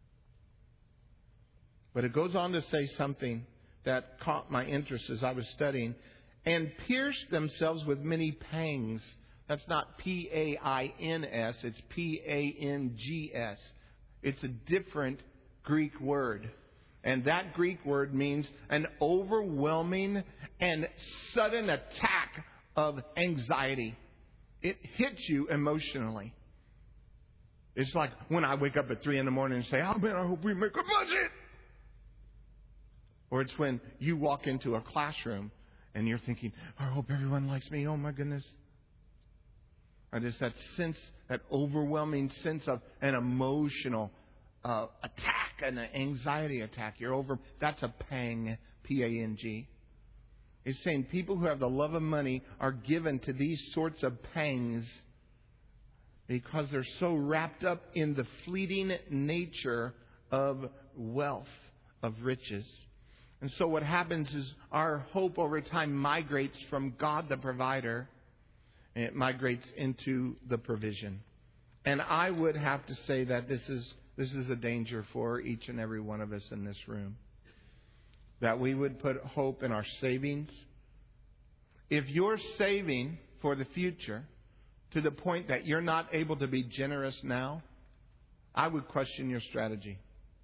But it goes on to say something that caught my interest as I was studying. And pierced themselves with many pangs. That's not P A I N S, it's P A N G S. It's a different Greek word. And that Greek word means an overwhelming and sudden attack of anxiety. It hits you emotionally. It's like when I wake up at three in the morning and say, oh man, I hope we make a budget. Or it's when you walk into a classroom and you're thinking, I hope everyone likes me. Oh my goodness. Or just that sense, that overwhelming sense of an emotional uh, attack, an anxiety attack. You're over. That's a pang, P A N G. It's saying people who have the love of money are given to these sorts of pangs because they're so wrapped up in the fleeting nature of wealth, of riches. And so what happens is our hope over time migrates from God the provider, and it migrates into the provision. And I would have to say that this is this is a danger for each and every one of us in this room. That we would put hope in our savings. If you're saving for the future to the point that you're not able to be generous now, I would question your strategy.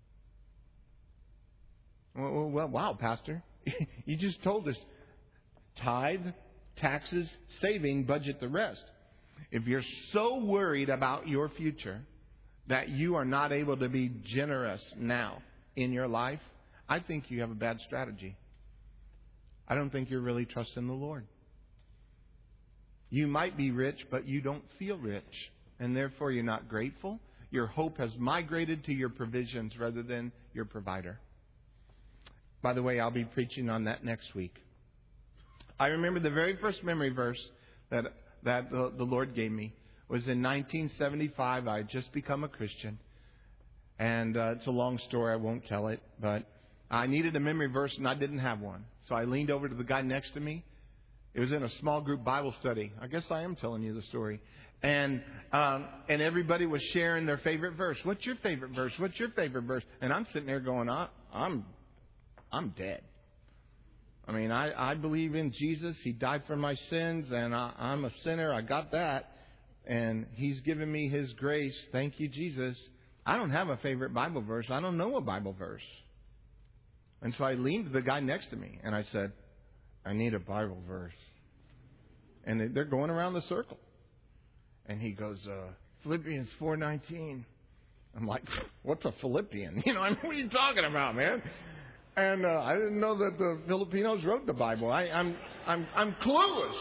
Well, well, wow, Pastor. You just told us tithe, taxes, saving, budget the rest. If you're so worried about your future that you are not able to be generous now in your life, I think you have a bad strategy. I don't think you're really trusting the Lord. You might be rich, but you don't feel rich. And therefore you're not grateful. Your hope has migrated to your provisions rather than your provider. By the way, I'll be preaching on that next week. I remember the very first memory verse that that the, the Lord gave me was in nineteen seventy-five. I had just become a Christian. And uh, it's a long story. I won't tell it. But I needed a memory verse and I didn't have one. So I leaned over to the guy next to me. It was in a small group Bible study. I guess I am telling you the story. And um, and everybody was sharing their favorite verse. What's your favorite verse? What's your favorite verse? And I'm sitting there going, I, I'm I'm dead. I mean, I, I believe in Jesus. He died for my sins, and I, I'm a sinner. I got that. And He's given me His grace. Thank you, Jesus. I don't have a favorite Bible verse. I don't know a Bible verse. And so I leaned to the guy next to me, and I said, I need a Bible verse. And they're going around the circle. And he goes, uh, Philippians four nineteen. I'm like, what's a Philippian? You know, I mean, what are you talking about, man? And uh, I didn't know that the Filipinos wrote the Bible. I, I'm I'm I'm clueless.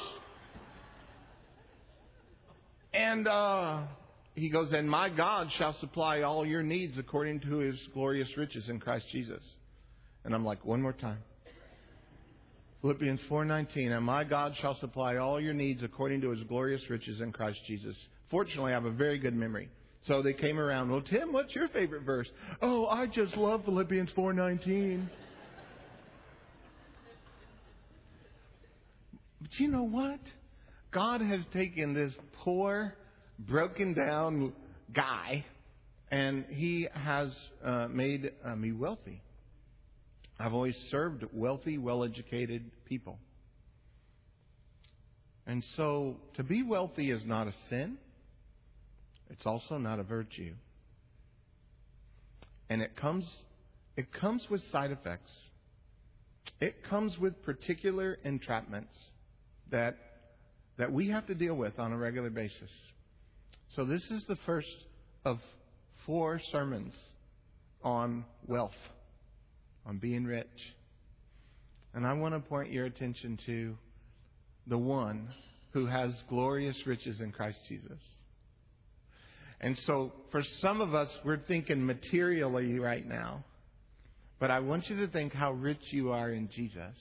And uh, he goes, and my God shall supply all your needs according to His glorious riches in Christ Jesus. And I'm like, one more time. Philippians four nineteen, and my God shall supply all your needs according to His glorious riches in Christ Jesus. Fortunately, I have a very good memory. So they came around, well, Tim, what's your favorite verse? Oh, I just love Philippians four nineteen. But you know what? God has taken this poor, broken down guy, and He has uh, made uh, me wealthy. I've always served wealthy, well-educated people. And so to be wealthy is not a sin. It's also not a virtue. And it comes it comes with side effects. It comes with particular entrapments that that we have to deal with on a regular basis. So this is the first of four sermons on wealth, on being rich. And I want to point your attention to the one who has glorious riches in Christ Jesus. And so for some of us, we're thinking materially right now. But I want you to think how rich you are in Jesus.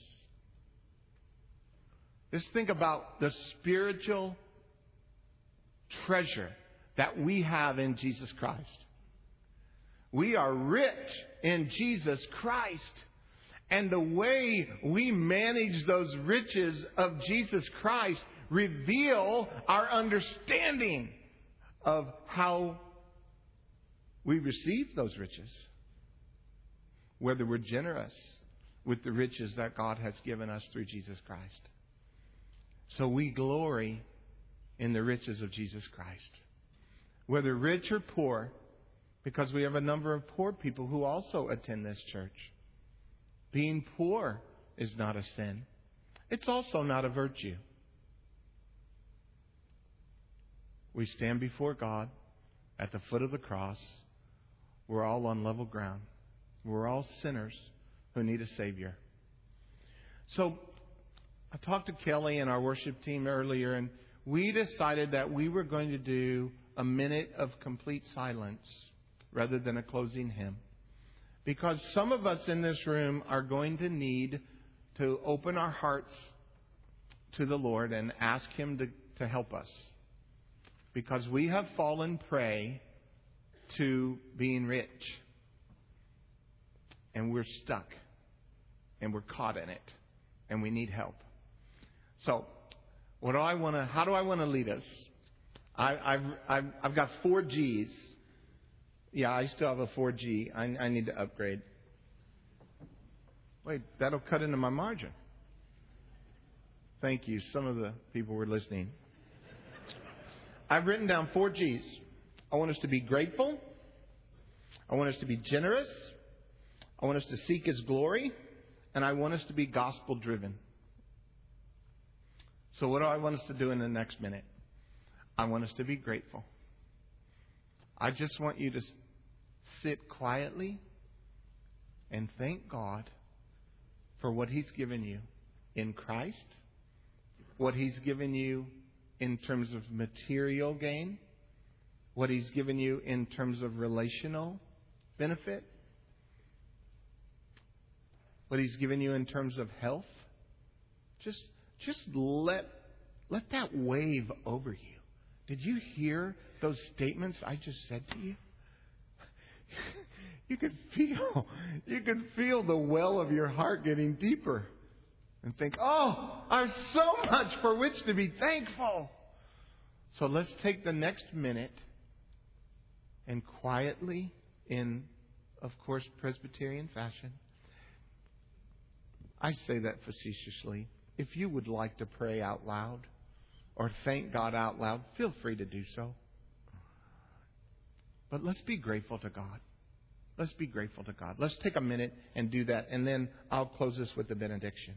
Just think about the spiritual treasure that we have in Jesus Christ. We are rich in Jesus Christ. And the way we manage those riches of Jesus Christ reveal our understanding of how we receive those riches. Whether we're generous with the riches that God has given us through Jesus Christ. So we glory in the riches of Jesus Christ. Whether rich or poor, because we have a number of poor people who also attend this church. Being poor is not a sin. It's also not a virtue. We stand before God at the foot of the cross. We're all on level ground. We're all sinners who need a Savior. So I talked to Kelly and our worship team earlier, and we decided that we were going to do a minute of complete silence rather than a closing hymn. Because some of us in this room are going to need to open our hearts to the Lord and ask Him to, to help us. Because we have fallen prey to being rich. And we're stuck. And we're caught in it. And we need help. So, what do I want to? How do I want to lead us? I, I've, I've I've got four G's. Yeah, I still have a four G. I, I need to upgrade. Wait, that'll cut into my margin. Thank you. Some of the people were listening. I've written down four G's. I want us to be grateful. I want us to be generous. I want us to seek His glory. And I want us to be gospel driven. So what do I want us to do in the next minute? I want us to be grateful. I just want you to sit quietly and thank God for what He's given you in Christ, what He's given you in terms of material gain, what He's given you in terms of relational benefit, what He's given you in terms of health. Just, just let, let that wave over you. Did you hear those statements I just said to you? You could feel, you could feel the well of your heart getting deeper and think, oh, I have so much for which to be thankful. So let's take the next minute and quietly, in, of course, Presbyterian fashion. I say that facetiously. If you would like to pray out loud or thank God out loud, feel free to do so. But let's be grateful to God. Let's be grateful to God. Let's take a minute and do that. And then I'll close this with the benediction.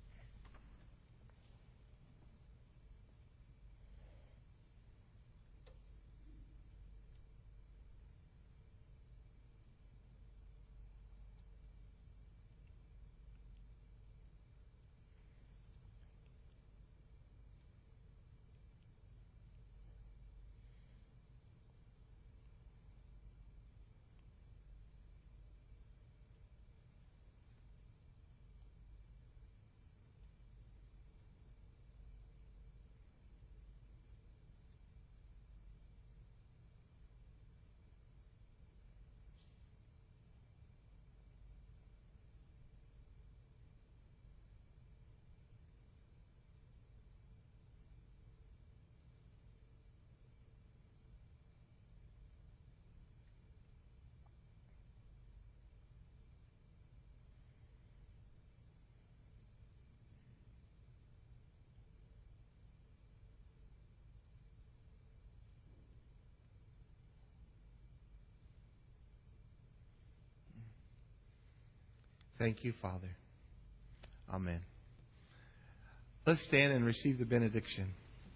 Thank you, Father. Amen. Let's stand and receive the benediction.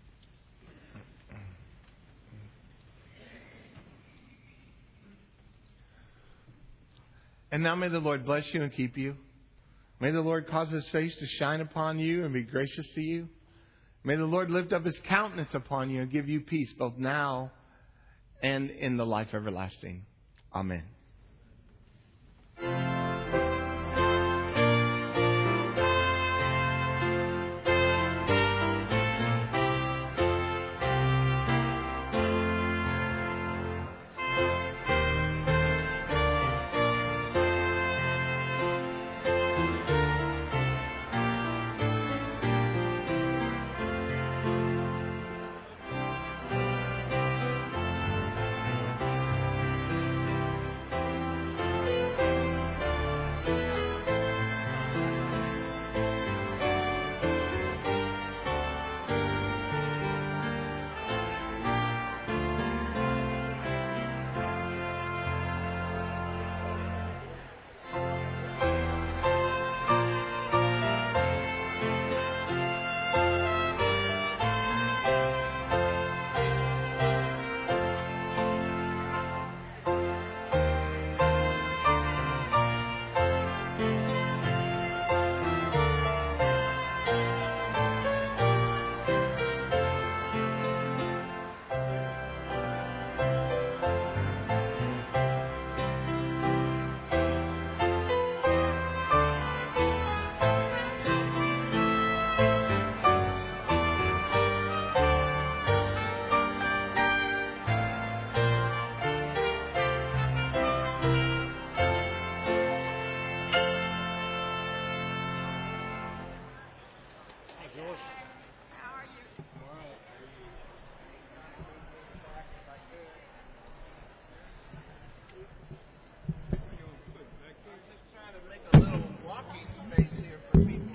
And now may the Lord bless you and keep you. May the Lord cause His face to shine upon you and be gracious to you. May the Lord lift up His countenance upon you and give you peace both now and in the life everlasting. Amen. walking space here for people.